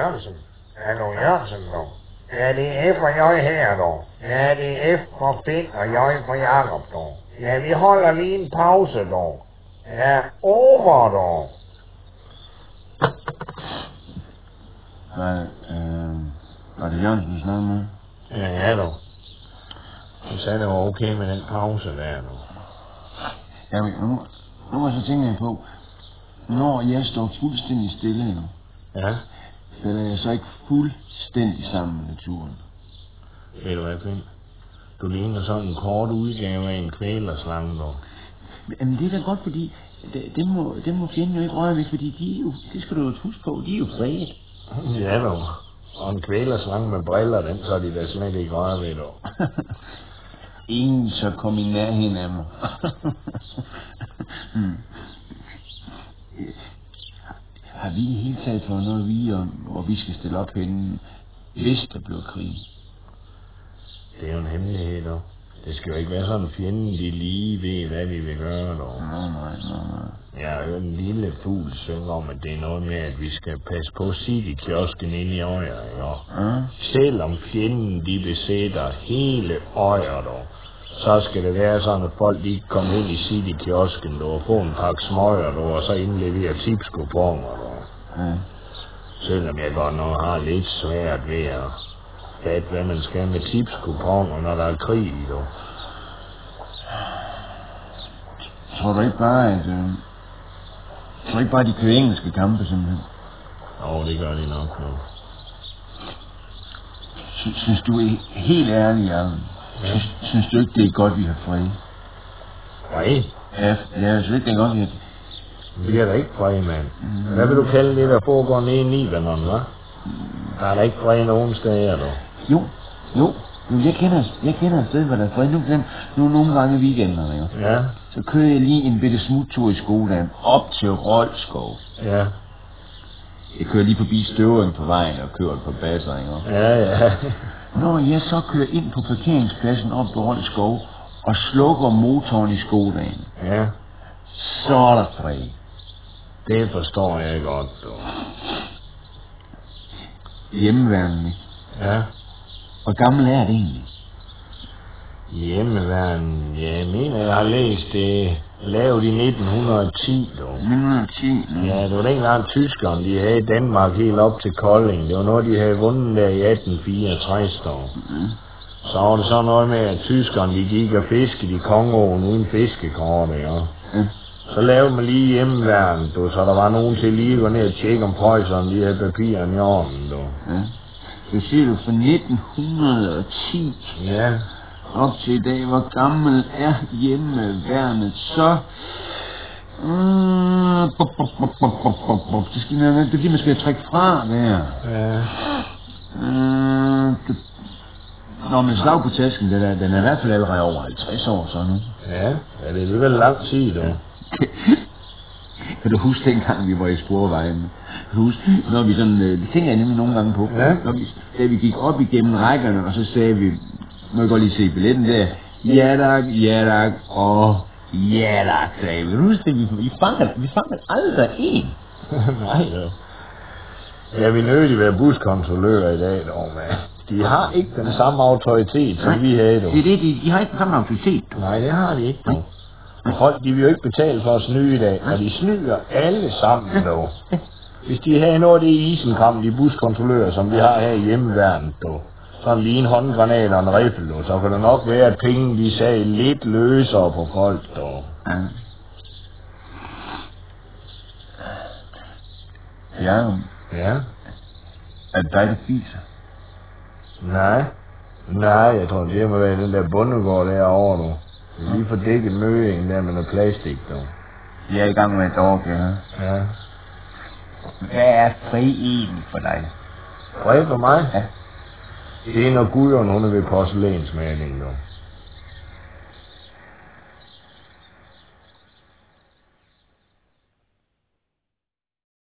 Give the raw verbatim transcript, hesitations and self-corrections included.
Jørgensen. Hallo Jørgensen, dog. Ja, det er F og J her, dog. Ja, det er F for Finn og J for Jakob, dog. Ja, vi holder lige en pause, dog. Ja, over, dog. Hvad, øh, var det Jørgensen, du snakkede med? Ja, ja, dog. Du sagde, det var okay med den pause der, dog. Ja, men nu, nu så tænker jeg på, når jeg står fuldstændig stille, jo, ja, falder jeg så ikke fuldstændig sammen med naturen. Ved du hvad, Finn? Du ligner sådan en kort udgave af en kvælerslange, dog. Jamen, det er da godt, fordi det, det, må, det må fjenden jo ikke røre ved, fordi de er jo, det skal du jo huske på, de er jo fredet. Ja, dog. Og en kvælerslange med briller, den så de da slet ikke røre ved, dog. Ingen så kom i nærheden af mig. hmm. Har vi i hele taget fået noget at vide om, hvor vi skal stille op henne, hvis der bliver krig? Det er jo en hemmelighed, dog. Det skal jo ikke være sådan, fjenden de lige ved, hvad vi vil gøre, dog. Nej, nej, nej, nej. Jeg har hørt en lille fugl synge om, at det er noget med, at vi skal passe på City-kiosken ind i øjer, ikke? Ja. Selvom fjenden de besætter hele øjer, dog, så skal det være sådan, at folk de kommer ind i City-kiosken, dog, og få en pakke smøger, dog, og så indlevere tipskuponer, dog. Ja. Selvom jeg godt nok har lidt svært ved at fatte, hvad man skal med tipskuponer, når der er krig i, dog. Tror du ikke bare, at... Øh, tror du ikke bare, at de kører engelske kampe, simpelthen? Åh, det gør de nok, nu. Sy- synes du er helt ærlig, Allen? Ja. Synes, synes du ikke, det er godt, vi har fred? Fred? Ja, jeg synes ikke, det er godt, vi har... Vi er da ikke fred, mand. Mm. Hvad vil du kalde det, der foregår nede i Libanon, hva'? Der er da ikke fred nogen steder, dog. Jo, jo. Jo, jeg kender, jeg kender et sted, hvor der er fred. Nu, nu nogle gange i weekenderne, jo. Ja. Så kører jeg lige en bitte smuttur i skolen op til Rolskov. Ja. Jeg kører lige forbi Støvring på vejen og kører på basser, ikke? Ja, ja. Når jeg så kører ind på parkeringspladsen op på Rolskov og slukker motoren i skolen, ja, så er der fred. Det forstår jeg godt, dog. Hjemmeværende. Ja. Hvor gammel er det egentlig? Hjemmeværende, ja, jeg mener, jeg har læst det lavet i nitten ti, dog. nitten ti? Ja, det var dengang tyskerne, de havde Danmark helt op til Kolding. Det var noget, de havde vundet der i atten fireogtres, dog. Mm. Så var det sådan noget med, at tyskerne, de gik og fiskede i Kongoen uden fiskekort, ja. Mm. Så lavede man lige hjemmeværende, du, så der var nogen til lige at gå ned og tjekke om prøjserne, de havde papirerne i orden, du. Ja. Så siger du fra nitten ti, ja, op til i dag, hvor gammel er hjemmeværnet, så... Mm, bop, bop, bop, bop, bop, bop. Det, skal, det er fordi, man skal trække fra der. Ja. Mm, det, Nå, men slag på tasken, den er, den er i hvert fald allerede over halvtreds år, så nu. Ja, ja, det er alligevel lang tid, du. Ja. Kan du huske dengang, vi var i Sporvejen? Husk, når vi sådan, det tænker jeg nemlig nogle gange på. Ja. Når vi, da vi gik op igennem rækkerne, og så sagde vi, må jeg godt lige se billetten der. Ja tak, ja tak, og ja tak, sagde vi. Husk det, vi, vi fangede, vi fangede aldrig en. Nej, jo. Ja, vi nødig være buskontrollører i dag, dog, man. De har ikke den samme autoritet, som vi havde, dog. Det er det, de, de har ikke den samme autoritet, dog. Nej, det har de ikke, dog. Folk, de vil jo ikke betale for at snyde i dag, og de snyder alle sammen, dog. Hvis de havde noget af det i isenkram, de buskontrollører, som vi har her i hjemmeværnet, dog. Sådan lige en håndgranat og en riffel, dog. Så kan det nok være, at penge, de sagde lidt løsere på folk, dog. Ja. Ja. Er det dig, der fiser? Nej. Nej, jeg tror, det må være den der bundegård derovre, du. Det er lige for dækket møing der med noget plastik, du. Jeg er i gang med et dog, ja. Ja. Hvad er fred egentlig for dig? Fred for mig? Ja. Det er når Gudjern, hun er ved porcelænsmaling, du.